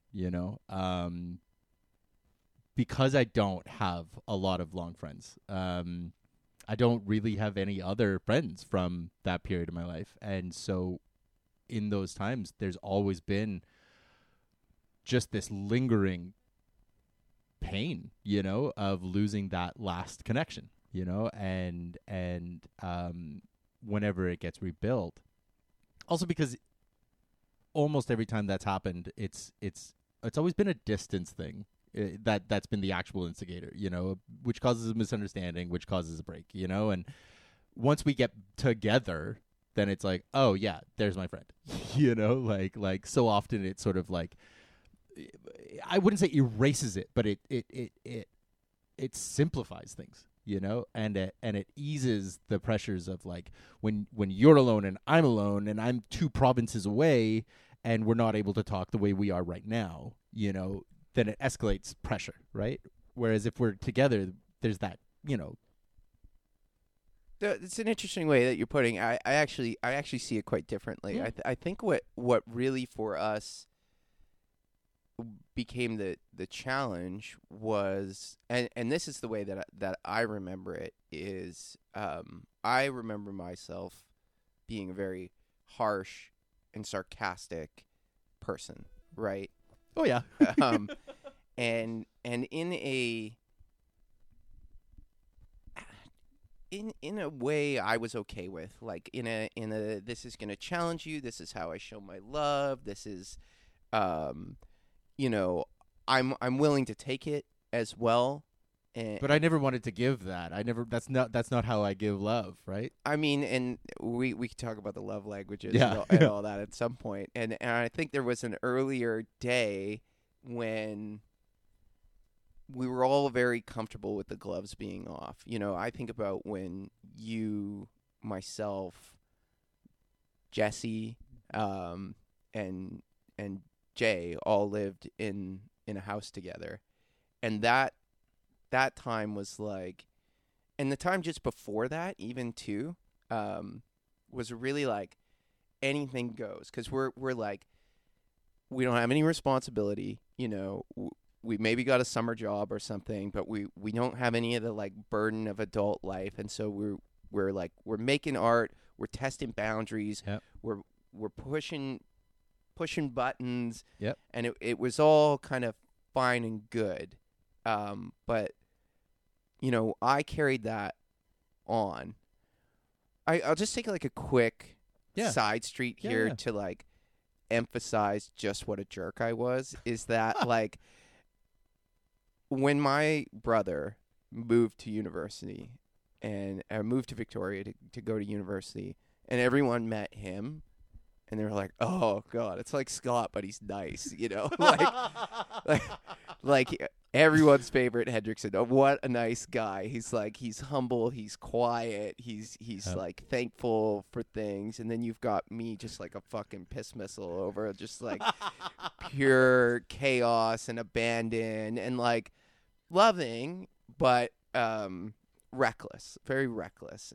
because I don't have a lot of long friends. I don't really have any other friends from that period of my life. And so in those times, there's always been just this lingering pain, of losing that last connection, and whenever it gets rebuilt. Also because almost every time that's happened, it's always been a distance thing. That's been the actual instigator, which causes a misunderstanding, which causes a break, and once we get together, then it's like, oh yeah, there's my friend, like so often it's sort of like, I wouldn't say erases it, but it simplifies things, and it eases the pressures of, like, when you're alone and I'm alone and I'm 2 provinces away and we're not able to talk the way we are right now, then it escalates pressure, right? Whereas if we're together, there's that, It's an interesting way that you're putting. I actually see it quite differently. Yeah. I think what really for us became the challenge was, and this is the way that I remember it, is I remember myself being a very harsh and sarcastic person, right? Oh yeah. And in a way I was okay with, like, in a this is going to challenge you, this is how I show my love, this is I'm willing to take it as well. But I never wanted to give that. That's not how I give love, right? I mean, and we could talk about the love languages Yeah. and all that at some point. And I think there was an earlier day when we were all very comfortable with the gloves being off. I think about when you, myself, Jesse, and Jay all lived in a house together. And that time was like, and the time just before that, even too, was really like anything goes, because we're like, we don't have any responsibility, we maybe got a summer job or something, but we don't have any of the like burden of adult life, and so we're making art, we're testing boundaries, Yep. we're pushing buttons, Yep. and it was all kind of fine and good, but I carried that on. I'll just take like a quick side street here to like emphasize just what a jerk I was. Is that like when my brother moved to university and moved to Victoria to go to university, and everyone met him, and they were like, "Oh God, it's like Scott, but he's nice," like everyone's favorite Hendrickson. Oh, what a nice guy. He's humble, he's quiet, he's like thankful for things. And then you've got me just like a fucking piss missile over just like pure chaos and abandon and like loving, but reckless, very reckless.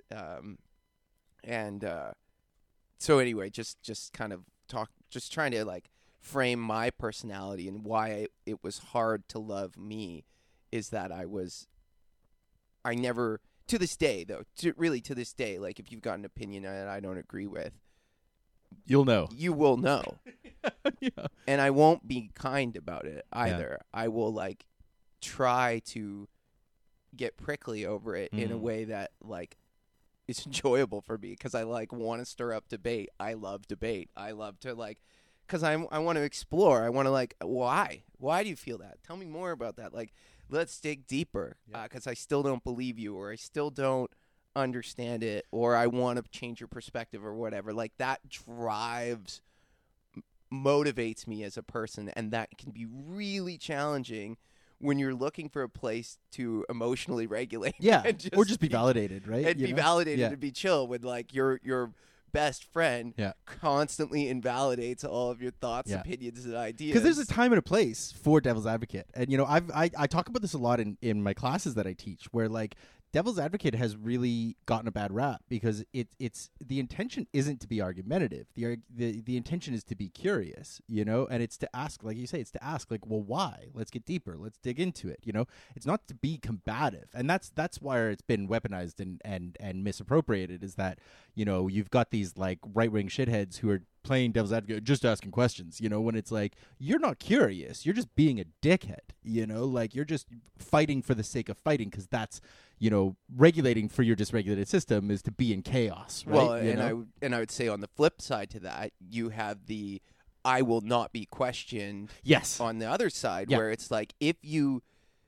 So anyway, just kind of just trying to like frame my personality and why it was hard to love me, is that I never to this day, though, to this day, like if you've got an opinion that I don't agree with, You'll know. you will know. Yeah. And I won't be kind about it either. I will like try to get prickly over it in a way that like is enjoyable for me, because I like want to stir up debate. I love debate. I love to like, because I want to explore. I want to like, why do you feel that? Tell me more about that. Like, let's dig deeper, because I still don't believe you, or I still don't understand it, or I want to change your perspective or whatever. Like that drives, motivates me as a person, and that can be really challenging when you're looking for a place to emotionally regulate. Yeah, and or just be validated, right? And You be know? validated Yeah. and be chill with like your best friend constantly invalidates all of your thoughts, opinions, and ideas. Because there's a time and a place for devil's advocate, and you know, I talk about this a lot in my classes that I teach, where like devil's advocate has really gotten a bad rap because it's the intention isn't to be argumentative. The intention is to be curious, you know, and it's to ask, like you say, it's to ask like, well, why? Let's get deeper. Let's dig into it. You know, it's not to be combative, and that's where it's been weaponized and misappropriated. Is that, you know, you've got these like right wing shitheads who are playing devil's advocate, just asking questions, you know, when it's like, you're not curious, you're just being a dickhead, you know, like you're just fighting for the sake of fighting, because that's, you know, regulating for your dysregulated system is to be in chaos, right? Well, you and know? I would say on the flip side to that, you have the I will not be questioned Yes. on the other side, Yeah. where it's like, if you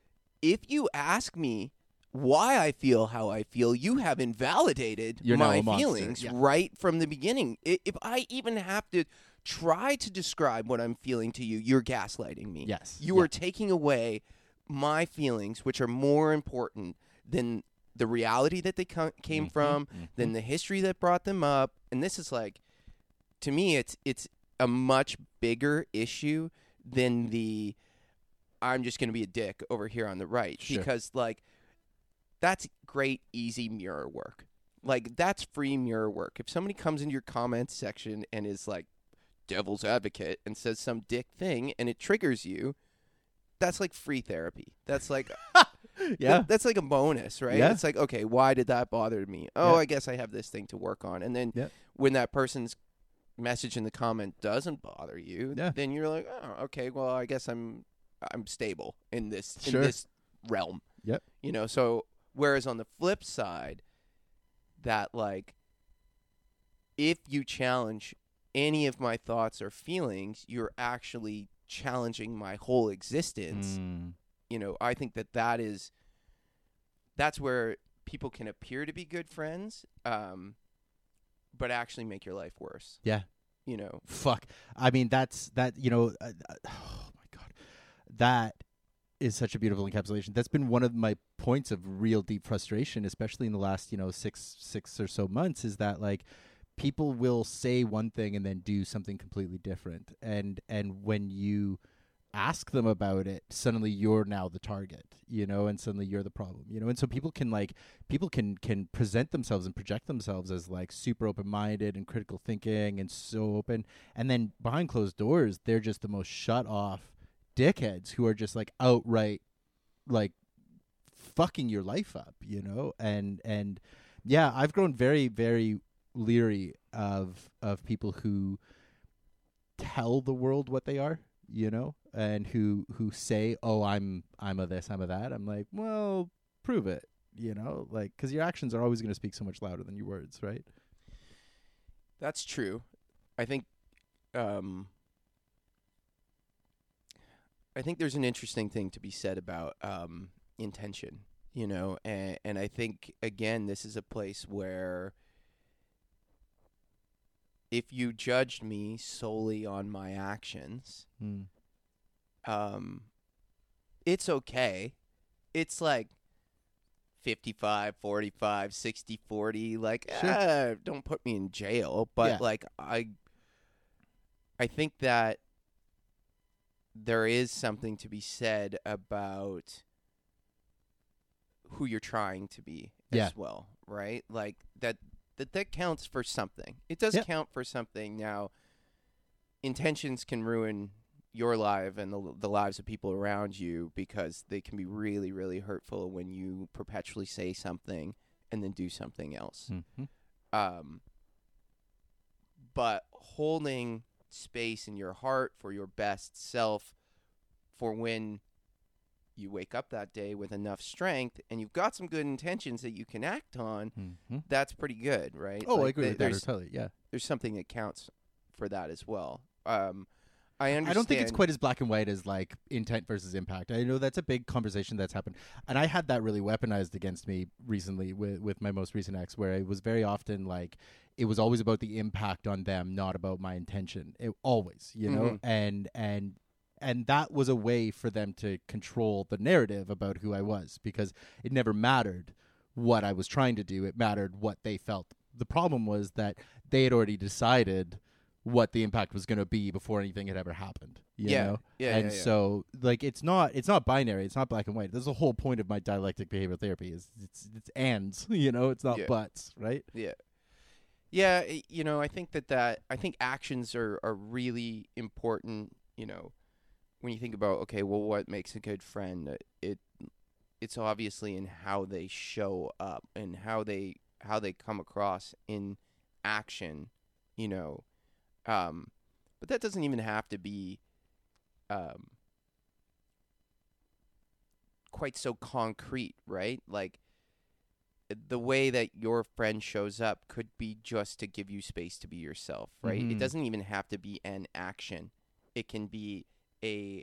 ask me why I feel how I feel, you have invalidated You're now my a monster. feelings Yeah. right from the beginning. If I even have to try to describe what I'm feeling to you, you're gaslighting me. Yes. You are taking away my feelings, which are more important than the reality that they came from, than the history that brought them up. And this is like, to me, it's a much bigger issue than the I'm just going to be a dick over here on the right. Sure. Because, like, that's great, easy mirror work. Like, that's free mirror work. If somebody comes into your comments section and is like devil's advocate and says some dick thing and it triggers you, that's like free therapy. That's like Yeah. that's like a bonus, right? Yeah. It's like, okay, why did that bother me? Oh, Yeah. I guess I have this thing to work on. And then Yeah. when that person's message in the comment doesn't bother you, Yeah. then you're like, oh, okay, well, I guess I'm stable in this Sure. in this realm. Yep. You know, so whereas on the flip side, that like, if you challenge any of my thoughts or feelings, you're actually challenging my whole existence. You know, I think that's where people can appear to be good friends, but actually make your life worse. Yeah. You know, Fuck. I mean, you know, oh my God. That is such a beautiful encapsulation. That's been one of my points of real deep frustration, especially in the last, you know, six or so months, is that like people will say one thing and then do something completely different. And when you ask them about it, suddenly you're now the target, you know, and suddenly you're the problem, you know. And so people can present themselves and project themselves as like super open-minded and critical thinking and so open, and then behind closed doors they're just the most shut off dickheads who are just like outright like fucking your life up, you know. And yeah, I've grown very, very leery of people who tell the world what they are, you know, and who say, oh, I'm a this, I'm a that. I'm like, well, prove it, you know, like, because your actions are always going to speak so much louder than your words, right? that's true. I think there's an interesting thing to be said about intention, you know, and I think, again, this is a place where if you judged me solely on my actions, it's okay. It's like 55-45, 60-40, like, Sure. don't put me in jail. But Yeah. like, I think that there is something to be said about who you're trying to be Yeah. as well, right? Like that counts for something. It does Yeah. count for something. Now, intentions can ruin your life and the lives of people around you, because they can be really, really hurtful when you perpetually say something and then do something else. Mm-hmm. But holding space in your heart for your best self, for when you wake up that day with enough strength and you've got some good intentions that you can act on, Mm-hmm. that's pretty good, right? Oh, I Like, agree with that there's totally. Yeah. there's something that counts for that as well. I understand. I don't think it's quite as black and white as like intent versus impact. I know that's a big conversation that's happened, and I had that really weaponized against me recently with my most recent ex, where it was very often like it was always about the impact on them, not about my intention. It always, you know, and that was a way for them to control the narrative about who I was, because it never mattered what I was trying to do. It mattered what they felt. The problem was that they had already decided what the impact was going to be before anything had ever happened. You know? And so like it's not binary, it's not black and white. That's the whole point of my dialectic behavioral therapy is it's ands, you know, it's not buts, right? Yeah, you know, I think I think actions are really important, you know, when you think about, okay, well, what makes a good friend? It's obviously in how they show up and how they come across in action, you know. But that doesn't even have to be quite so concrete, right? Like, the way that your friend shows up could be just to give you space to be yourself, right? Mm-hmm. It doesn't even have to be an action. It can be it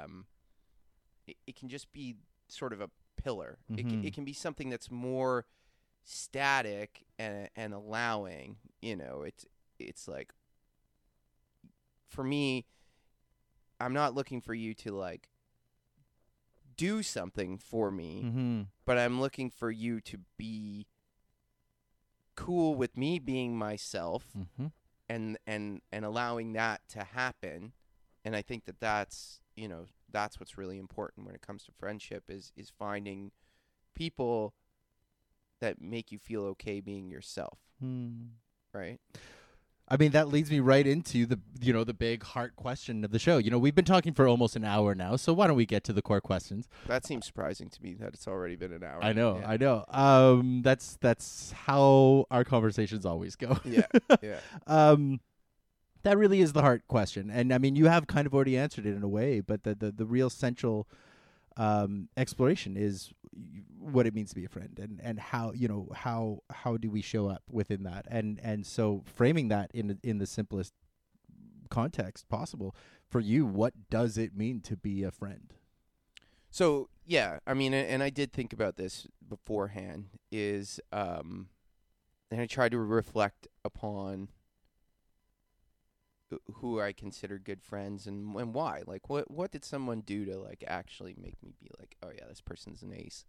can just be sort of a pillar. Mm-hmm. It can be something that's more static and allowing, you know. It's like, for me, I'm not looking for you to like do something for me, Mm-hmm. but I'm looking for you to be cool with me being myself, Mm-hmm. and allowing that to happen. And I think that's, you know, that's what's really important when it comes to friendship is finding people that make you feel okay being yourself, right? I mean, that leads me right into the big heart question of the show. You know, we've been talking for almost an hour now, so why don't we get to the core questions? That seems surprising to me that it's already been an hour. I know. That's how our conversations always go. Yeah. That really is the heart question, and I mean, you have kind of already answered it in a way, but the real central exploration is what it means to be a friend, and how, you know, how do we show up within that, and so framing that in the simplest context possible for you. What does it mean to be a friend? So yeah, I mean, and I did think about this beforehand, is and I tried to reflect upon who I consider good friends and why. Like, what did someone do to like actually make me be like, oh yeah, this person's an ace.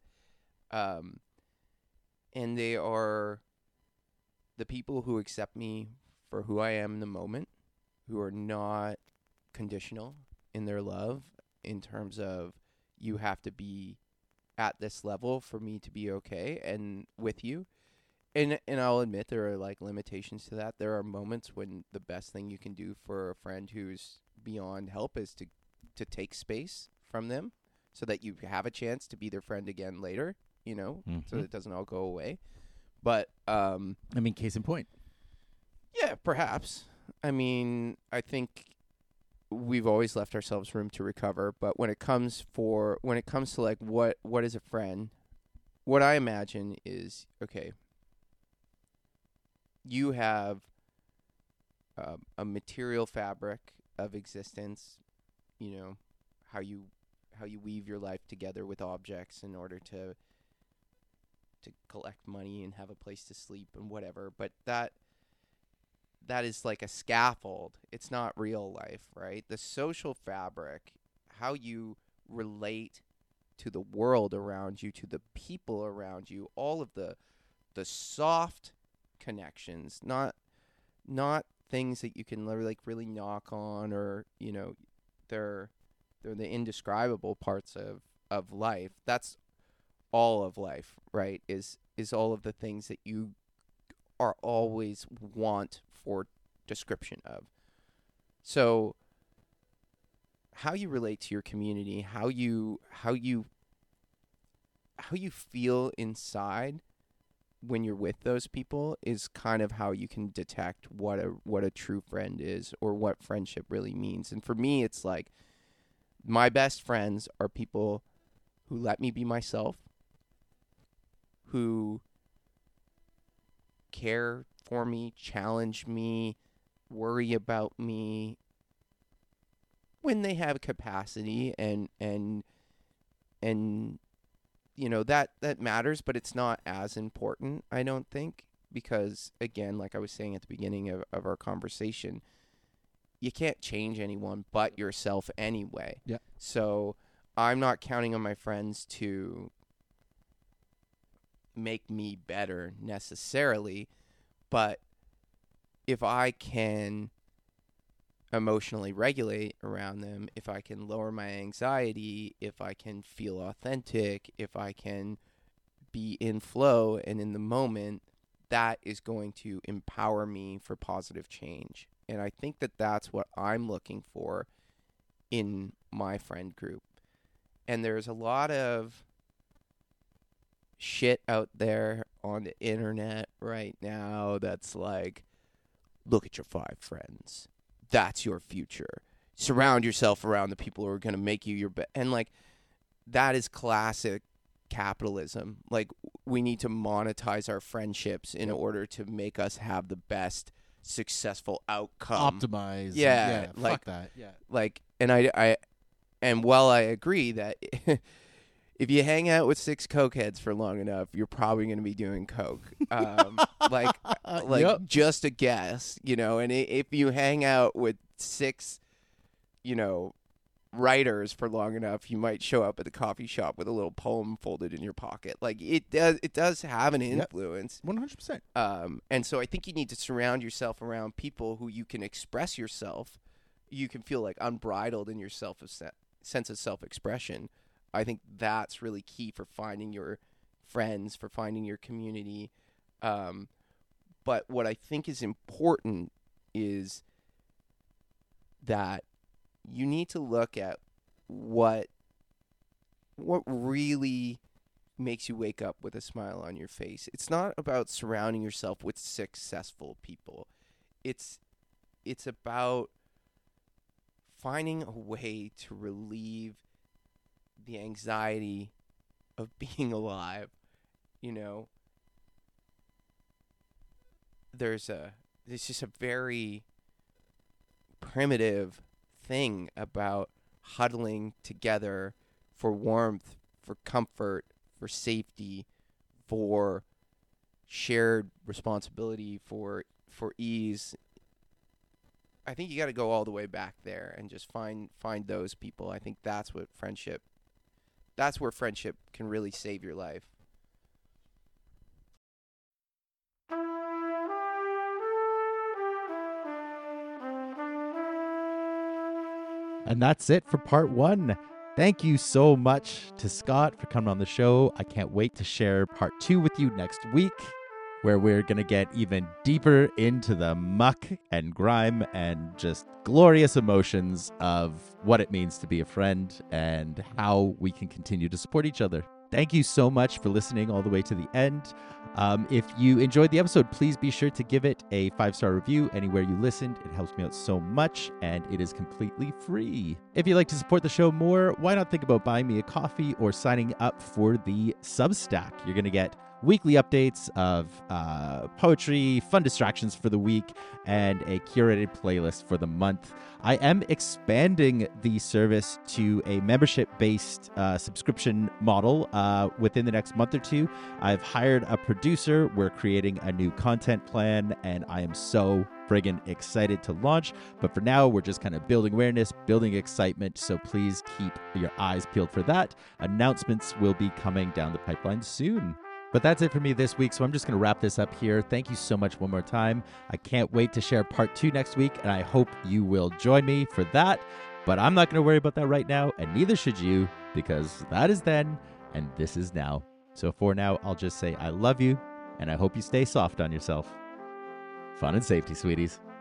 And they are the people who accept me for who I am in the moment, who are not conditional in their love, in terms of you have to be at this level for me to be okay and with you. And I'll admit there are like limitations to that. There are moments when the best thing you can do for a friend who's beyond help is to take space from them so that you have a chance to be their friend again later, you know, so that it doesn't all go away. But I mean, case in point. Yeah, perhaps. I mean, I think we've always left ourselves room to recover, but when it comes to like what is a friend, what I imagine is, okay, you have a material fabric of existence, you know, how you weave your life together with objects in order to collect money and have a place to sleep and whatever, but that is like a scaffold. It's not real life, right? The social fabric, how you relate to the world around you, to the people around you, all of the soft connections, not things that you can like really knock on, or, you know, they're the indescribable parts of life. That's all of life, right? Is all of the things that you are always want for description of. So how you relate to your community, how you feel inside when you're with those people is kind of how you can detect what a true friend is, or what friendship really means. And for me, it's like my best friends are people who let me be myself, who care for me, challenge me, worry about me when they have capacity, and you know, that matters, but it's not as important, I don't think, because again, like I was saying at the beginning of our conversation, you can't change anyone but yourself anyway. Yeah. So I'm not counting on my friends to make me better necessarily, but if I can emotionally regulate around them, if I can lower my anxiety, if I can feel authentic, if I can be in flow and in the moment, that is going to empower me for positive change. And I think that that's what I'm looking for in my friend group. And there's a lot of shit out there on the internet right now that's like, look at your 5 friends. That's your future. Surround yourself around the people who are going to make you your best. And like, that is classic capitalism. Like, we need to monetize our friendships in order to make us have the best successful outcome. Optimize. Yeah, Fuck like that. Yeah. Like, and while I agree that if you hang out with 6 cokeheads for long enough, you're probably going to be doing coke. Like Yep. just a guess, you know. And if you hang out with 6, you know, writers for long enough, you might show up at the coffee shop with a little poem folded in your pocket. Like, it does have an influence. 100%. And so I think you need to surround yourself around people who you can express yourself. You can feel like unbridled in your sense of self-expression. I think that's really key for finding your friends, for finding your community. But what I think is important is that you need to look at what really makes you wake up with a smile on your face. It's not about surrounding yourself with successful people. It's about finding a way to relieve the anxiety of being alive. You know, there's just a very primitive thing about huddling together for warmth, for comfort, for safety, for shared responsibility, for ease. I think you got to go all the way back there and just find those people. I think that's where friendship can really save your life. And that's it for part 1. Thank you so much to Scott for coming on the show. I can't wait to share part 2 with you next week, where we're going to get even deeper into the muck and grime and just glorious emotions of what it means to be a friend and how we can continue to support each other. Thank you so much for listening all the way to the end. If you enjoyed the episode, please be sure to give it a 5-star review anywhere you listened. It helps me out so much, and it is completely free. If you'd like to support the show more, why not think about buying me a coffee or signing up for the Substack? You're going to get weekly updates of poetry, fun distractions for the week, and a curated playlist for the month. I am expanding the service to a membership-based subscription model within the next month or 2. I've hired a producer. We're creating a new content plan, and I am so friggin' excited to launch. But for now, we're just kind of building awareness, building excitement, so please keep your eyes peeled for that. Announcements will be coming down the pipeline soon. But that's it for me this week, so I'm just going to wrap this up here. Thank you so much one more time. I can't wait to share part 2 next week, and I hope you will join me for that. But I'm not going to worry about that right now, and neither should you, because that is then, and this is now. So for now, I'll just say I love you, and I hope you stay soft on yourself. Fun and safety, sweeties.